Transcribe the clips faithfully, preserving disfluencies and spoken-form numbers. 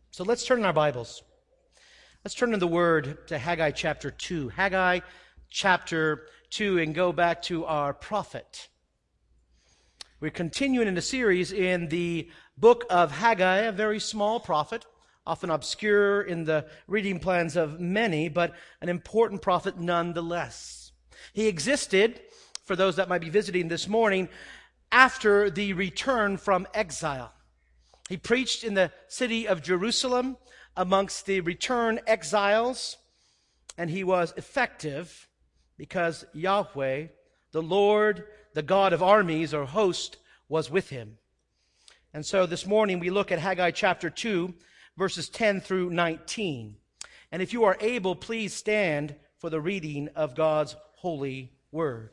So let's turn in our Bibles. Let's turn in the Word to Haggai chapter two. Haggai chapter two, and go back to our prophet. We're continuing in a series in the book of Haggai, a very small prophet, often obscure in the reading plans of many, but an important prophet nonetheless. He existed, for those that might be visiting this morning, after the return from exile. He preached in the city of Jerusalem amongst the return exiles, and he was effective because Yahweh, the Lord, the God of armies or host, was with him. And so this morning we look at Haggai chapter two, verses ten through nineteen. And if you are able, please stand for the reading of God's holy word.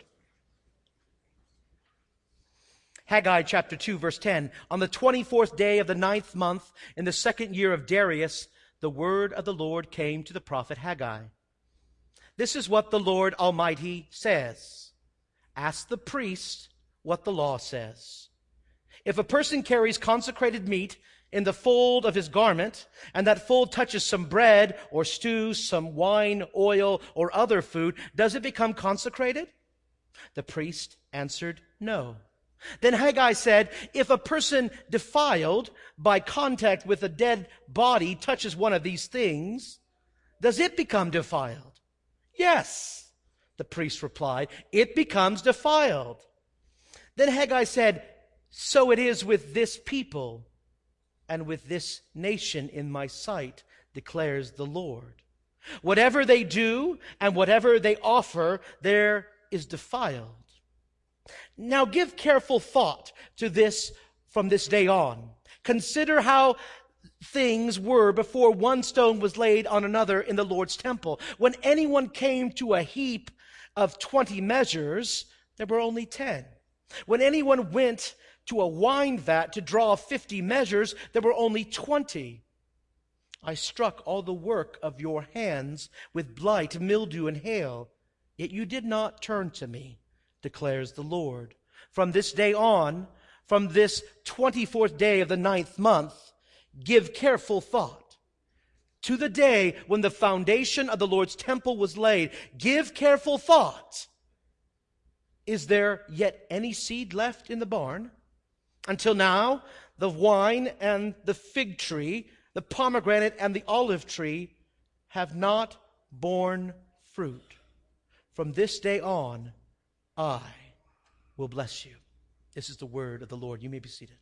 Haggai chapter two, verse ten. On the twenty-fourth day of the ninth month, in the second year of Darius, the word of the Lord came to the prophet Haggai. This is what the Lord Almighty says. Ask the priest what the law says. If a person carries consecrated meat in the fold of his garment, and that fold touches some bread or stew, some wine, oil, or other food, does it become consecrated? The priest answered, no. Then Haggai said, if a person defiled by contact with a dead body touches one of these things, does it become defiled? Yes, the priest replied, it becomes defiled. Then Haggai said, so it is with this people and with this nation in my sight, declares the Lord. Whatever they do and whatever they offer, there is defiled. Now give careful thought to this from this day on. Consider how things were before one stone was laid on another in the Lord's temple. When anyone came to a heap of twenty measures, there were only ten. When anyone went to a wine vat to draw fifty measures, there were only twenty. I struck all the work of your hands with blight, mildew, and hail, yet you did not turn to me, declares the Lord. From this day on, from this twenty-fourth day of the ninth month, give careful thought to the day when the foundation of the Lord's temple was laid. Give careful thought. Is there yet any seed left in the barn? Until now, the wine and the fig tree, the pomegranate and the olive tree have not borne fruit. From this day on, I will bless you. This is the word of the Lord. You may be seated.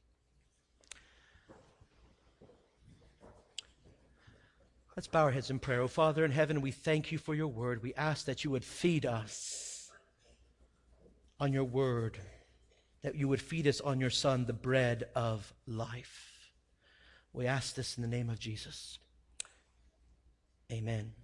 Let's bow our heads in prayer. Oh, Father in heaven, we thank you for your word. We ask that you would feed us on your word, that you would feed us on your Son, the bread of life. We ask this in the name of Jesus. Amen.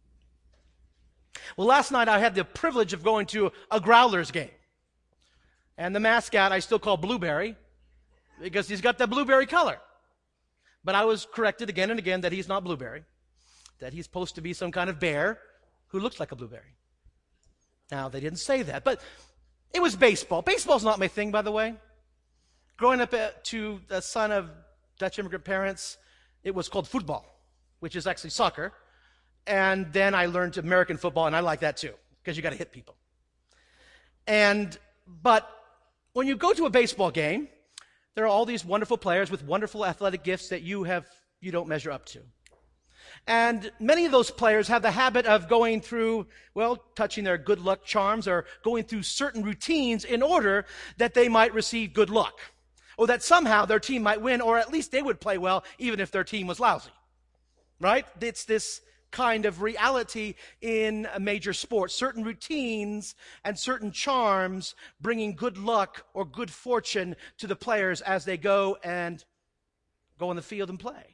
Well, last night I had the privilege of going to a Growlers game. And the mascot I still call Blueberry because he's got that blueberry color. But I was corrected again and again that he's not Blueberry, that he's supposed to be some kind of bear who looks like a blueberry. Now, they didn't say that, but it was baseball. Baseball's not my thing, by the way. Growing up to the son of Dutch immigrant parents, it was called football, which is actually soccer. And then I learned American football, and I like that too, because you got to hit people. And, but when you go to a baseball game, there are all these wonderful players with wonderful athletic gifts that you have, you don't measure up to. And many of those players have the habit of going through, well, touching their good luck charms or going through certain routines in order that they might receive good luck, or that somehow their team might win, or at least they would play well even if their team was lousy. Right? It's this kind of reality in a major sport. Certain routines and certain charms bringing good luck or good fortune to the players as they go and go on the field and play.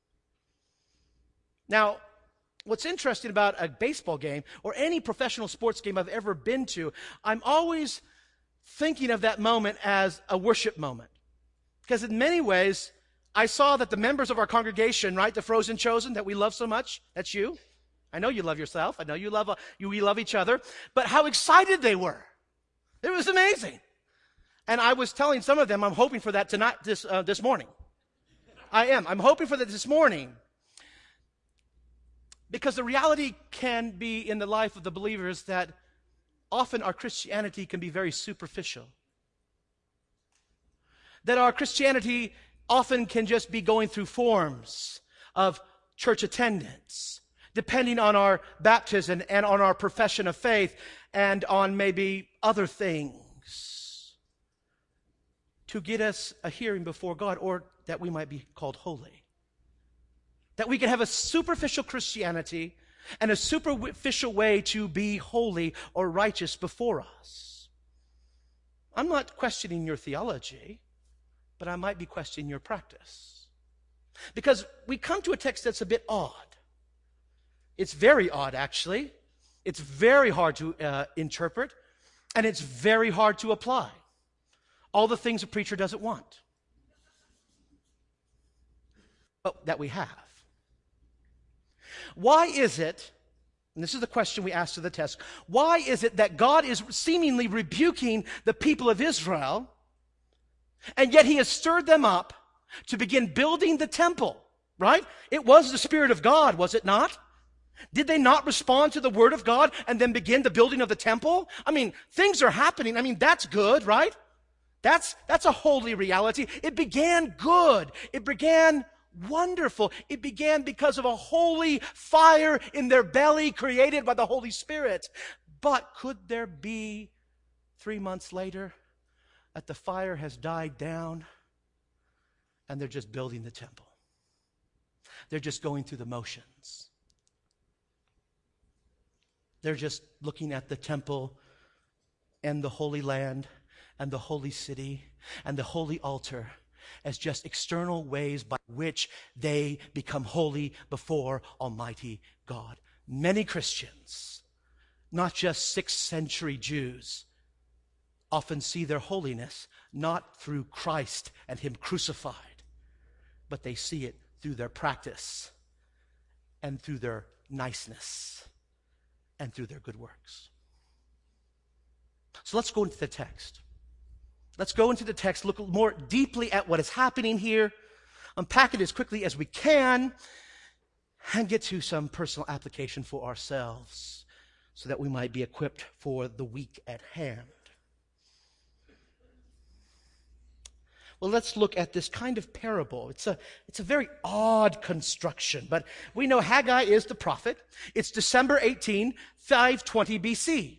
Now, what's interesting about a baseball game or any professional sports game I've ever been to, I'm always thinking of that moment as a worship moment. Because in many ways, I saw that the members of our congregation, right, the Frozen Chosen that we love so much, that's you. I know you love yourself. I know you love, uh, you, we love each other. But how excited they were. It was amazing. And I was telling some of them, I'm hoping for that tonight, this, uh, this morning. I am. I'm hoping for that this morning. Because the reality can be in the life of the believers that often our Christianity can be very superficial. That our Christianity often can just be going through forms of church attendance, depending on our baptism and on our profession of faith and on maybe other things to get us a hearing before God, or that we might be called holy. That we can have a superficial Christianity and a superficial way to be holy or righteous before us. I'm not questioning your theology, but I might be questioning your practice. Because we come to a text that's a bit odd. It's very odd, actually. It's very hard to uh, interpret, and it's very hard to apply. All the things a preacher doesn't want, but that we have. Why is it, and this is the question we asked of the test, why is it that God is seemingly rebuking the people of Israel, and yet he has stirred them up to begin building the temple, right? It was the Spirit of God, was it not? Did they not respond to the Word of God and then begin the building of the temple? I mean, things are happening. I mean, that's good, right? That's, that's a holy reality. It began good. It began wonderful. It began because of a holy fire in their belly created by the Holy Spirit. But could there be three months later that the fire has died down and they're just building the temple? They're just going through the motions. They're just looking at the temple and the Holy Land and the holy city and the holy altar as just external ways by which they become holy before Almighty God. Many Christians, not just sixth century Jews, often see their holiness not through Christ and Him crucified, but they see it through their practice and through their niceness and through their good works. So let's go into the text. Let's go into the text, look more deeply at what is happening here, unpack it as quickly as we can, and get to some personal application for ourselves so that we might be equipped for the week at hand. Well, let's look at this kind of parable. It's a, it's a very odd construction, but we know Haggai is the prophet. It's December eighteenth, five twenty B C.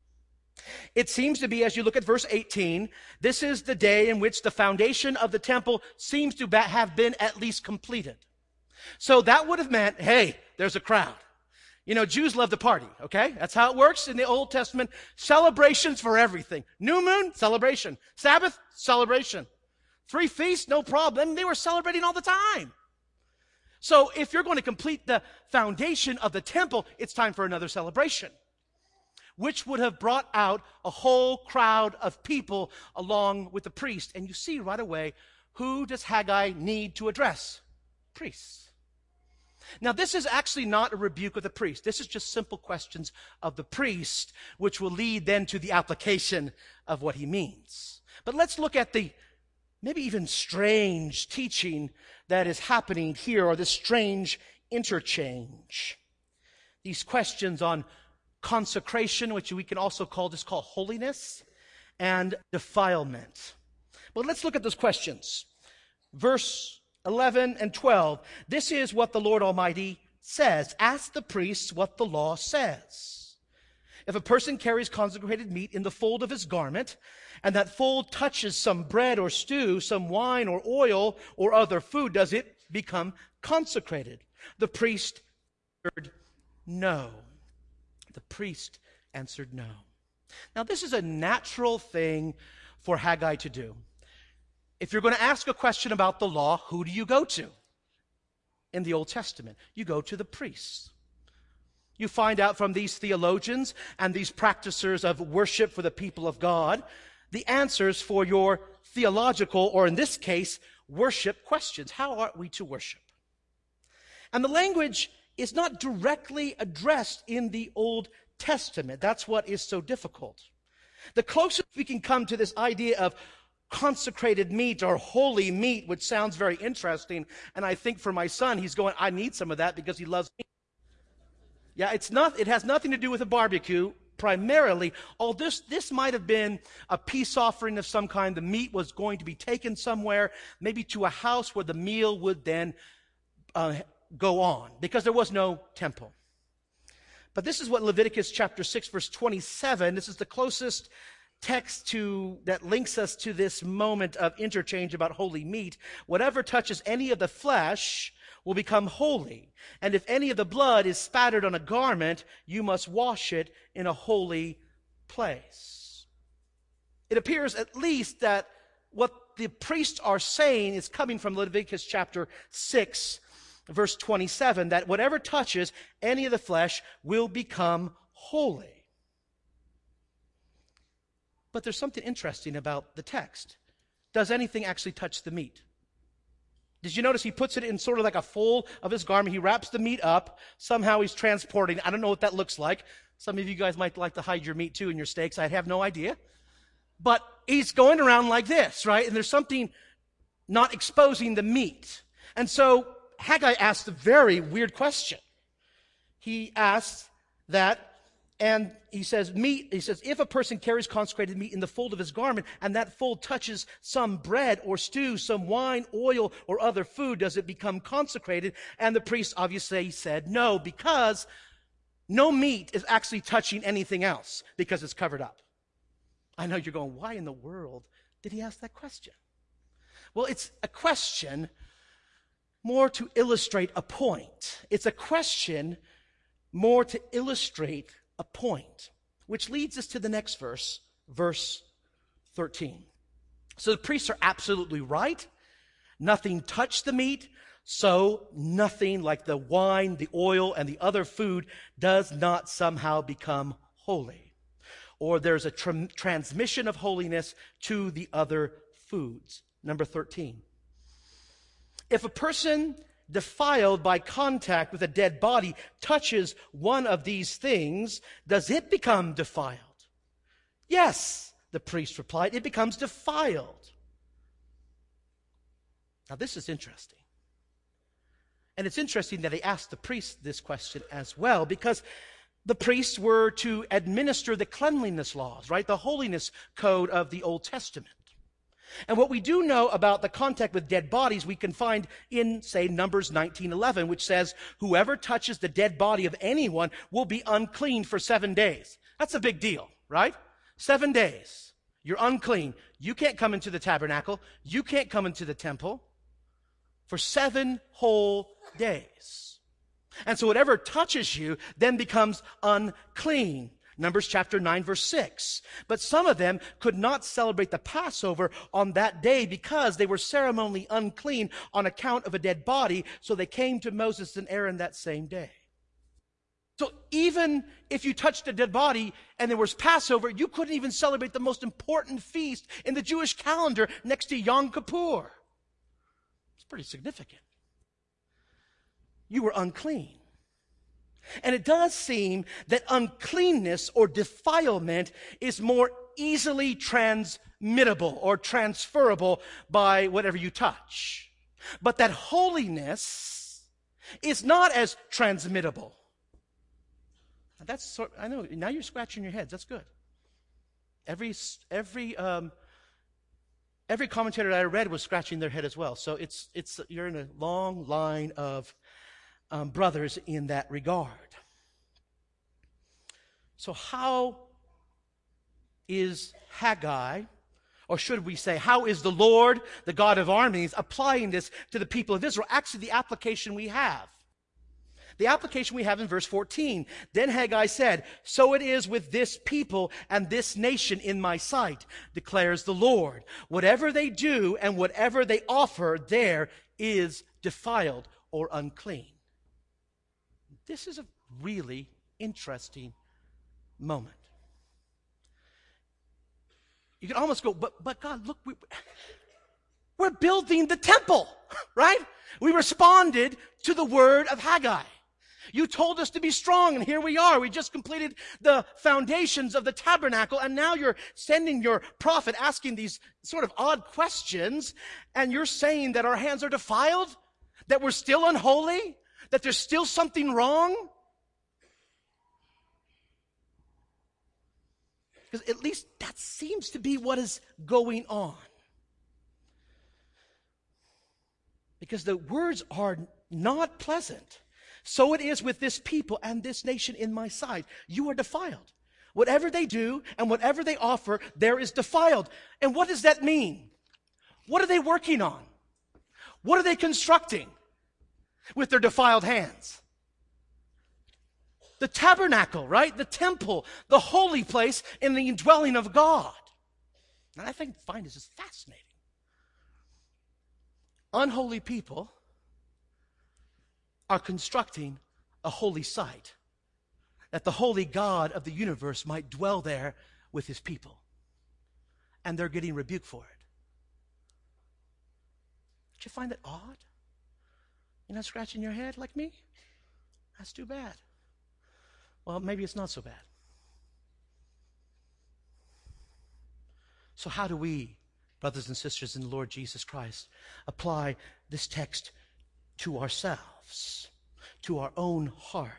It seems to be, as you look at verse eighteen, this is the day in which the foundation of the temple seems to have been at least completed. So that would have meant, hey, there's a crowd. You know, Jews love to party, okay? That's how it works in the Old Testament. Celebrations for everything. New moon, celebration. Sabbath, celebration. Three feasts, no problem. They were celebrating all the time. So if you're going to complete the foundation of the temple, it's time for another celebration, which would have brought out a whole crowd of people along with the priest. And you see right away, who does Haggai need to address? Priests. Now, this is actually not a rebuke of the priest. This is just simple questions of the priest, which will lead then to the application of what he means. But let's look at the maybe even strange teaching that is happening here, or this strange interchange. These questions on consecration, which we can also call this call holiness, and defilement. But let's look at those questions. Verse eleven and twelve. This is what the Lord Almighty says. Ask the priests what the law says. If a person carries consecrated meat in the fold of his garment, and that fold touches some bread or stew, some wine or oil or other food, does it become consecrated? The priest answered no. The priest answered no. Now, this is a natural thing for Haggai to do. If you're going to ask a question about the law, who do you go to? In the Old Testament, you go to the priests. You find out from these theologians and these practicers of worship for the people of God the answers for your theological, or in this case, worship questions. How are we to worship? And the language is not directly addressed in the Old Testament. That's what is so difficult. The closest we can come to this idea of consecrated meat or holy meat, which sounds very interesting, and I think for my son, he's going, I need some of that because he loves meat. Yeah, it's not, it has nothing to do with a barbecue, primarily. All this, this might have been a peace offering of some kind. The meat was going to be taken somewhere, maybe to a house where the meal would then uh, go on, because there was no temple. But this is what Leviticus chapter six, verse twenty-seven, this is the closest text to that links us to this moment of interchange about holy meat. Whatever touches any of the flesh will become holy. And if any of the blood is spattered on a garment, you must wash it in a holy place. It appears at least that what the priests are saying is coming from Leviticus chapter six, verse twenty-seven, that whatever touches any of the flesh will become holy. But there's something interesting about the text. Does anything actually touch the meat? Did you notice he puts it in sort of like a fold of his garment? He wraps the meat up. Somehow he's transporting. I don't know what that looks like. Some of you guys might like to hide your meat too in your steaks. I have no idea. But he's going around like this, right? And there's something not exposing the meat. And so Haggai asked a very weird question. He asks that, and he says, meat, he says, if a person carries consecrated meat in the fold of his garment, and that fold touches some bread or stew, some wine, oil, or other food, does it become consecrated? And the priest obviously said no, because no meat is actually touching anything else, because it's covered up. I know you're going, why in the world did he ask that question? Well, it's a question more to illustrate a point. It's a question more to illustrate a point, which leads us to the next verse, verse thirteen. So the priests are absolutely right. Nothing touched the meat, so nothing like the wine, the oil, and the other food does not somehow become holy. Or there's a tr- transmission of holiness to the other foods. Number thirteen. If a person defiled by contact with a dead body touches one of these things, does it become defiled? Yes, the priest replied, it becomes defiled. Now this is interesting. And it's interesting that he asked the priest this question as well, because the priests were to administer the cleanliness laws, right? The holiness code of the Old Testament. And what we do know about the contact with dead bodies, we can find in, say, Numbers nineteen eleven, which says, whoever touches the dead body of anyone will be unclean for seven days. That's a big deal, right? Seven days. You're unclean. You can't come into the tabernacle. You can't come into the temple for seven whole days. And so whatever touches you then becomes unclean. Numbers chapter nine, verse six. But some of them could not celebrate the Passover on that day because they were ceremonially unclean on account of a dead body, so they came to Moses and Aaron that same day. So even if you touched a dead body and there was Passover, you couldn't even celebrate the most important feast in the Jewish calendar next to Yom Kippur. It's pretty significant. You were unclean. And it does seem that uncleanness or defilement is more easily transmittable or transferable by whatever you touch. But that holiness is not as transmittable. That's sort, I know, now you're scratching your heads. That's good. Every, every, um, every commentator that I read was scratching their head as well. So it's, it's, you're in a long line of Um, brothers in that regard. So how is Haggai, or should we say, how is the Lord, the God of armies, applying this to the people of Israel? Actually, the application we have. The application we have in verse fourteen. Then Haggai said, so it is with this people and this nation in my sight, declares the Lord. Whatever they do and whatever they offer there is defiled or unclean. This is a really interesting moment. You can almost go, but, but God, look, we, we're building the temple, right? We responded to the word of Haggai. You told us to be strong, and here we are. We just completed the foundations of the tabernacle, and now you're sending your prophet asking these sort of odd questions, and you're saying that our hands are defiled, that we're still unholy, that there's still something wrong. Because at least that seems to be what is going on. Because the words are not pleasant. So it is with this people and this nation in my sight. You are defiled. Whatever they do and whatever they offer, there is defiled. And what does that mean? What are they working on? What are they constructing with their defiled hands? The tabernacle, right? The temple, the holy place in the indwelling of God. And I think find this is fascinating. Unholy people are constructing a holy site that the holy God of the universe might dwell there with his people. And they're getting rebuked for it. Did you find that odd? You're not scratching your head like me? That's too bad. Well, maybe it's not so bad. So how do we, brothers and sisters in the Lord Jesus Christ, apply this text to ourselves, to our own heart?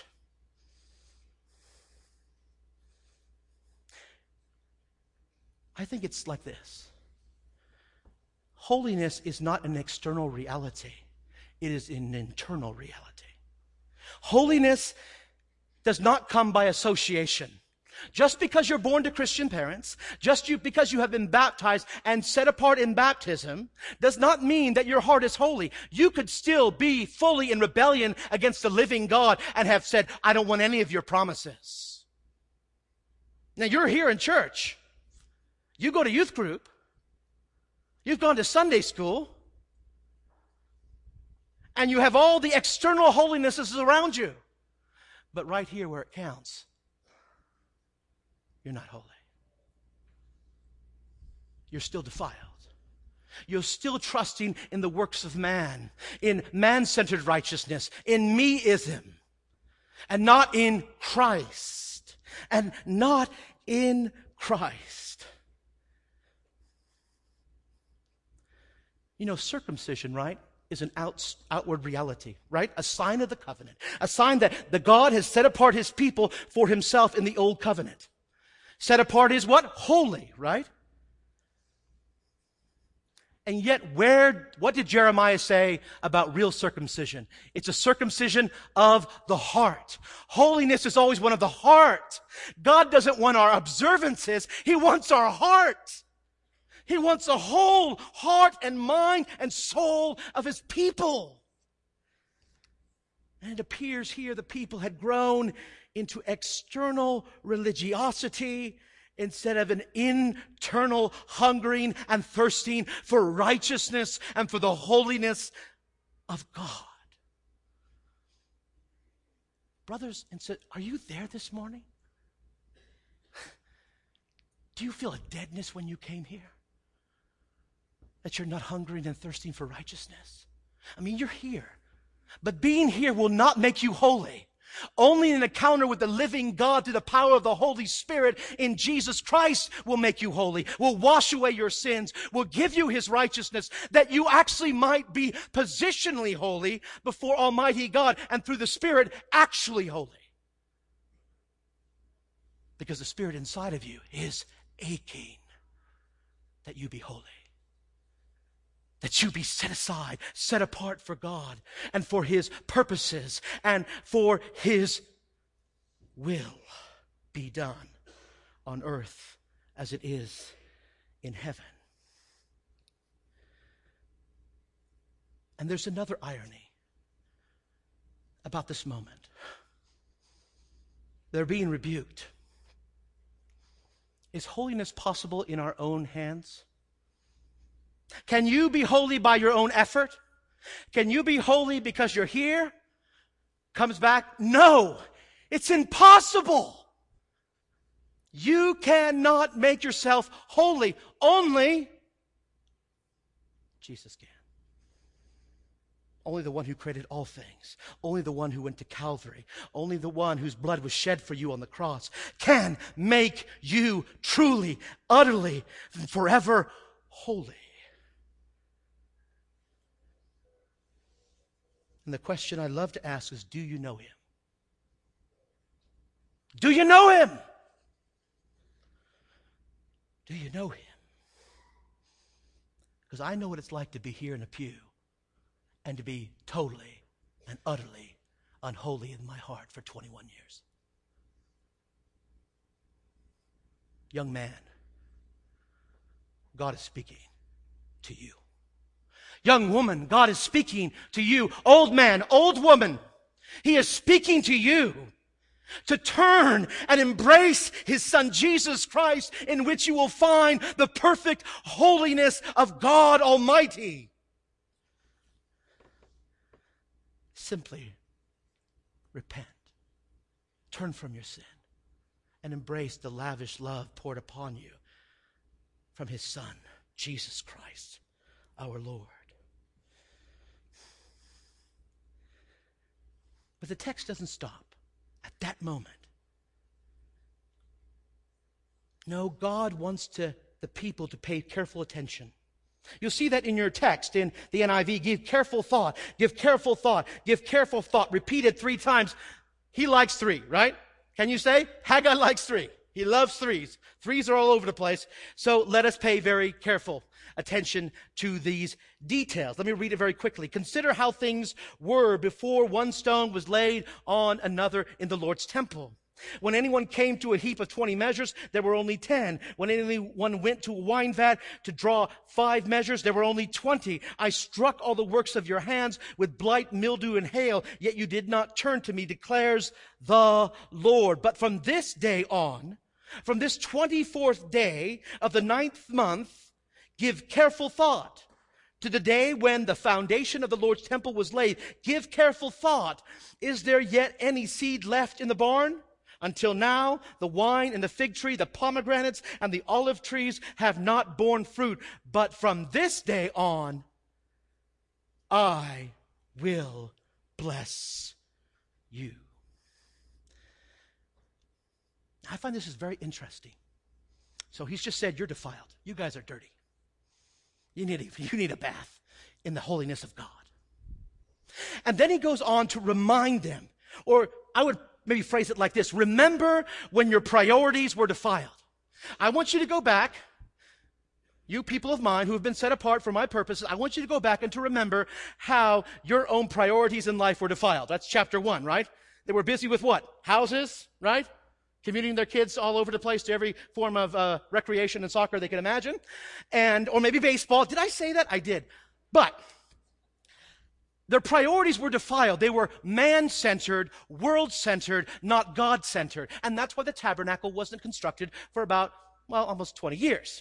I think it's like this. Holiness is not an external reality. It is an internal reality. Holiness does not come by association. Just because you're born to Christian parents, just you, because you have been baptized and set apart in baptism, does not mean that your heart is holy. You could still be fully in rebellion against the living God and have said, I don't want any of your promises. Now you're here in church. You go to youth group. You've gone to Sunday school. And you have all the external holinesses around you. But right here where it counts, you're not holy. You're still defiled. You're still trusting in the works of man, in man-centered righteousness, in me-ism, and not in Christ. And not in Christ. You know, circumcision, right, is an out, outward reality, right? A sign of the covenant. A sign that the God has set apart his people for himself in the old covenant. Set apart is what? Holy, right? And yet, where, what did Jeremiah say about real circumcision? It's a circumcision of the heart. Holiness is always one of the heart. God doesn't want our observances. He wants our heart. He wants the whole heart and mind and soul of his people. And it appears here the people had grown into external religiosity instead of an internal hungering and thirsting for righteousness and for the holiness of God. Brothers and sisters, are you there this morning? Do you feel a deadness when you came here? That you're not hungering and thirsting for righteousness? I mean, you're here. But being here will not make you holy. Only an encounter with the living God through the power of the Holy Spirit in Jesus Christ will make you holy, will wash away your sins, will give you his righteousness, that you actually might be positionally holy before Almighty God and through the Spirit actually holy. Because the Spirit inside of you is aching that you be holy. That you be set aside, set apart for God and for his purposes and for his will be done on earth as it is in heaven. And there's another irony about this moment. They're being rebuked. Is holiness possible in our own hands? Can you be holy by your own effort? Can you be holy because you're here? Comes back? No, it's impossible. You cannot make yourself holy. Only Jesus can. Only the one who created all things. Only the one who went to Calvary. Only the one whose blood was shed for you on the cross can make you truly, utterly, forever holy. And the question I love to ask is, do you know him? Do you know him? Do you know him? Because I know what it's like to be here in a pew and to be totally and utterly unholy in my heart for twenty-one years. Young man, God is speaking to you. Young woman, God is speaking to you. Old man, old woman, He is speaking to you to turn and embrace His Son Jesus Christ, in which you will find the perfect holiness of God Almighty. Simply repent. Turn from your sin and embrace the lavish love poured upon you from His Son, Jesus Christ, our Lord. But the text doesn't stop at that moment. No, God wants to, the people to pay careful attention. You'll see that in your text in the N I V. Give careful thought, give careful thought, give careful thought. Repeated three times. He likes three, right? Can you say? Haggai likes three. He loves threes. Threes are all over the place. So let us pay very careful attention to these details. Let me read it very quickly. Consider how things were before one stone was laid on another in the Lord's temple. When anyone came to a heap of twenty measures, there were only ten. When anyone went to a wine vat to draw five measures, there were only twenty. I struck all the works of your hands with blight, mildew, and hail, yet you did not turn to me, declares the Lord. But from this day on, from this twenty-fourth day of the ninth month, give careful thought to the day when the foundation of the Lord's temple was laid. Give careful thought. Is there yet any seed left in the barn? Until now, the wine and the fig tree, the pomegranates and the olive trees have not borne fruit. But from this day on, I will bless you. I find this is very interesting. So he's just said, you're defiled. You guys are dirty. You need a, you need a bath in the holiness of God. And then he goes on to remind them, or I would maybe phrase it like this: remember when your priorities were defiled. I want you to go back, you people of mine who have been set apart for my purposes, I want you to go back and to remember how your own priorities in life were defiled. That's chapter one, right? They were busy with what? Houses, right? Commuting their kids all over the place to every form of uh, recreation and soccer they can imagine. And, or maybe baseball. Did I say that? I did. But their priorities were defiled. They were man-centered, world-centered, not God-centered. And that's why the tabernacle wasn't constructed for about, well, almost twenty years.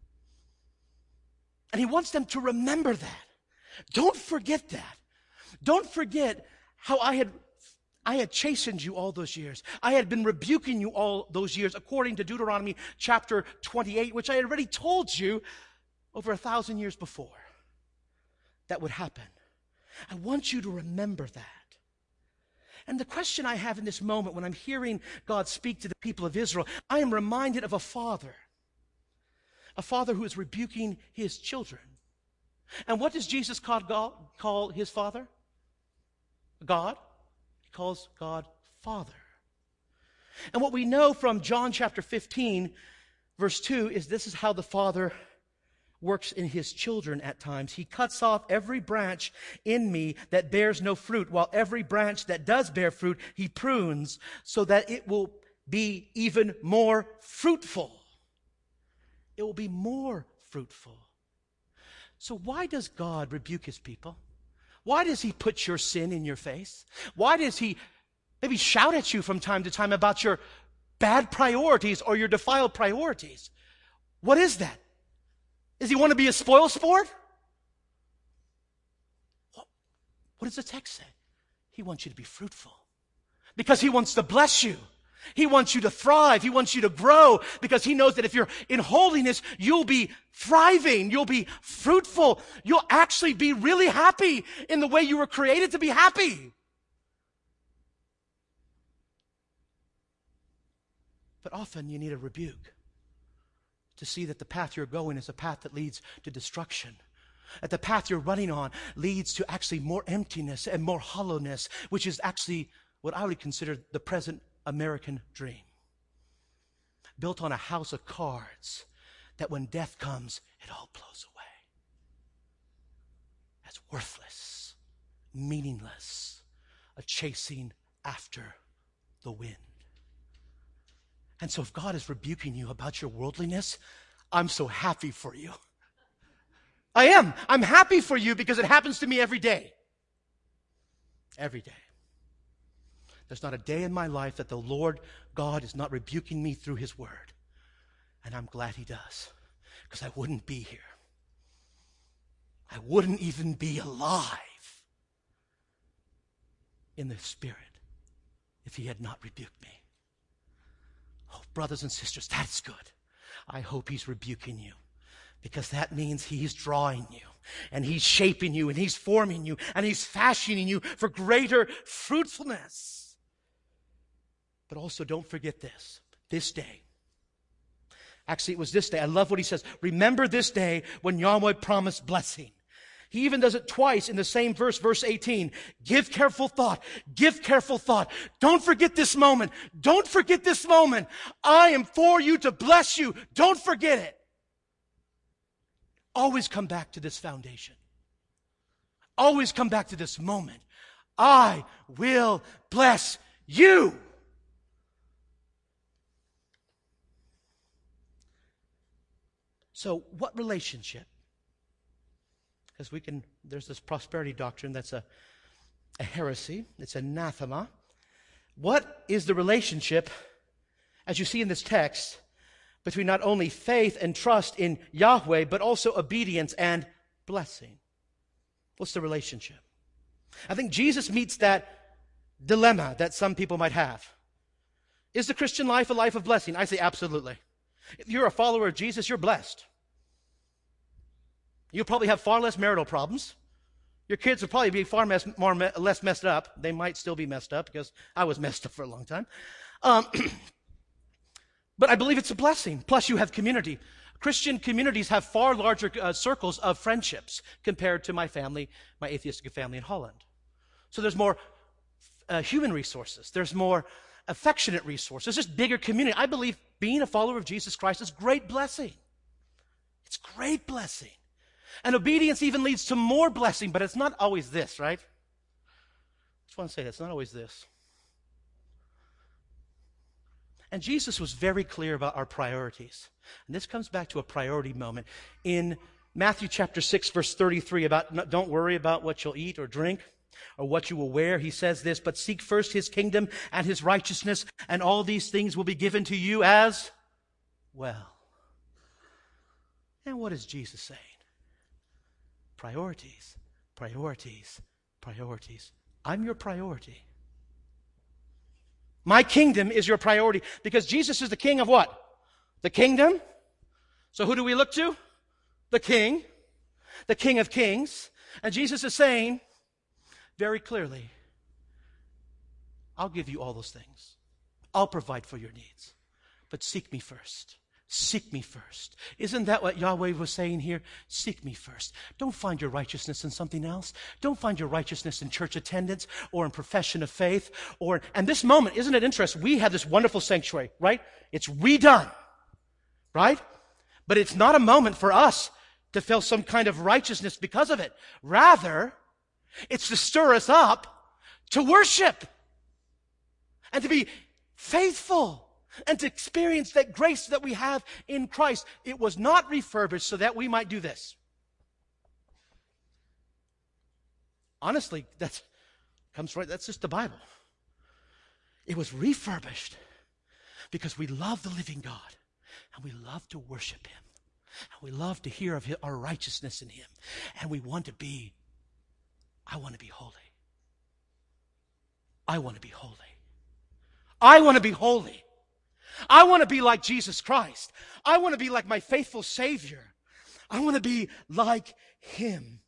And he wants them to remember that. Don't forget that. Don't forget how I had I had chastened you all those years. I had been rebuking you all those years according to Deuteronomy chapter twenty-eight, which I had already told you over a thousand years before that would happen. I want you to remember that. And the question I have in this moment when I'm hearing God speak to the people of Israel, I am reminded of a father. A father who is rebuking his children. And what does Jesus call, God, call his father? God. He calls God Father. And what we know from John chapter fifteen, verse two, is this is how the Father works in his children at times. He cuts off every branch in me that bears no fruit, while every branch that does bear fruit, he prunes so that it will be even more fruitful. It will be more fruitful. So why does God rebuke his people? Why does he put your sin in your face? Why does he maybe shout at you from time to time about your bad priorities or your defiled priorities? What is that? Does he want to be a spoil sport? What, what does the text say? He wants you to be fruitful because he wants to bless you. He wants you to thrive. He wants you to grow because he knows that if you're in holiness, you'll be thriving. You'll be fruitful. You'll actually be really happy in the way you were created to be happy. But often you need a rebuke to see that the path you're going is a path that leads to destruction. That the path you're running on leads to actually more emptiness and more hollowness, which is actually what I would consider the present American dream. Built on a house of cards that when death comes, it all blows away. As worthless, meaningless, a chasing after the wind. And so if God is rebuking you about your worldliness, I'm so happy for you. I am. I'm happy for you because it happens to me every day. Every day. There's not a day in my life that the Lord God is not rebuking me through His Word. And I'm glad He does, because I wouldn't be here. I wouldn't even be alive in the Spirit if He had not rebuked me. Oh, brothers and sisters, that's good. I hope He's rebuking you, because that means He's drawing you, and He's shaping you, and He's forming you, and He's fashioning you for greater fruitfulness. But also don't forget this, this day. Actually, it was this day. I love what he says. Remember this day when Yahweh promised blessing. He even does it twice in the same verse, verse eighteen. Give careful thought. Give careful thought. Don't forget this moment. Don't forget this moment. I am for you to bless you. Don't forget it. Always come back to this foundation. Always come back to this moment. I will bless you. So what relationship? Because we can, there's this prosperity doctrine that's a, a heresy. It's anathema. What is the relationship, as you see in this text, between not only faith and trust in Yahweh, but also obedience and blessing? What's the relationship? I think Jesus meets that dilemma that some people might have. Is the Christian life a life of blessing? I say absolutely. If you're a follower of Jesus, you're blessed. You'll probably have far less marital problems. Your kids will probably be far mess, more, less messed up. They might still be messed up because I was messed up for a long time. Um, but I believe it's a blessing. Plus, you have community. Christian communities have far larger uh, circles of friendships compared to my family, my atheistic family in Holland. So there's more uh, human resources. There's more affectionate resources. There's just bigger community. I believe being a follower of Jesus Christ is great blessing. It's great blessing. And obedience even leads to more blessing, but it's not always this, right? I just want to say that it's not always this. And Jesus was very clear about our priorities. And this comes back to a priority moment. In Matthew chapter six, verse thirty-three, about don't worry about what you'll eat or drink or what you will wear. He says this, but seek first His kingdom and His righteousness, and all these things will be given to you as well. And what is Jesus saying? Priorities, priorities, priorities. I'm your priority. My kingdom is your priority because Jesus is the king of what? The kingdom. So who do we look to? The king, the King of Kings. And Jesus is saying very clearly, I'll give you all those things. I'll provide for your needs. But seek me first. Seek me first. Isn't that what Yahweh was saying here? Seek me first. Don't find your righteousness in something else. Don't find your righteousness in church attendance or in profession of faith. Or, and this moment, isn't it interesting? We have this wonderful sanctuary, right? It's redone, right? But it's not a moment for us to feel some kind of righteousness because of it. Rather, it's to stir us up to worship and to be faithful and to experience that grace that we have in Christ. It was not refurbished so that we might do this. Honestly, that comes right, that's just the Bible. It was refurbished because we love the living God and we love to worship Him. And we love to hear of his, our righteousness in Him. And we want to be, I want to be holy. I want to be holy. I want to be holy. I want to be like Jesus Christ. I want to be like my faithful Savior. I want to be like Him.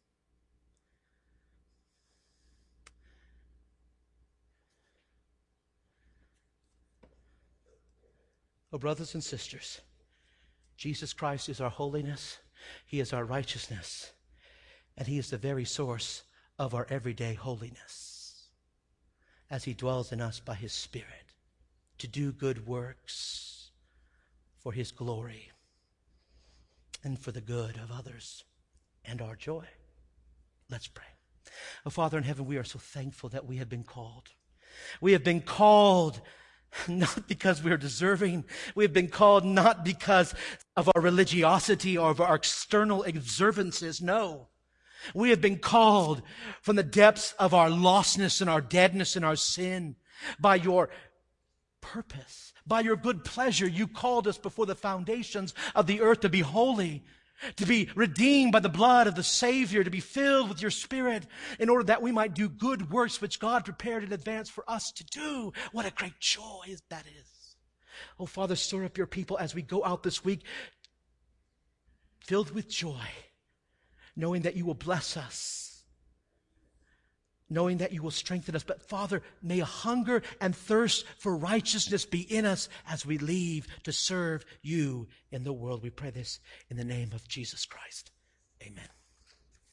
Oh, brothers and sisters, Jesus Christ is our holiness. He is our righteousness. And He is the very source of our everyday holiness as He dwells in us by His Spirit to do good works for His glory. and for the good of others and our joy. Let's pray. Oh, Father in heaven, we are so thankful that we have been called. We have been called not because we are deserving. We have been called not because of our religiosity or of our external observances. No. We have been called from the depths of our lostness and our deadness and our sin by your purpose, by your good pleasure. You called us before the foundations of the earth to be holy, to be redeemed by the blood of the Savior, to be filled with your Spirit in order that we might do good works which God prepared in advance for us to do. What a great joy that is. Oh, Father, stir up your people as we go out this week filled with joy, knowing that you will bless us, knowing that you will strengthen us. But Father, may a hunger and thirst for righteousness be in us as we leave to serve you in the world. We pray this in the name of Jesus Christ. Amen.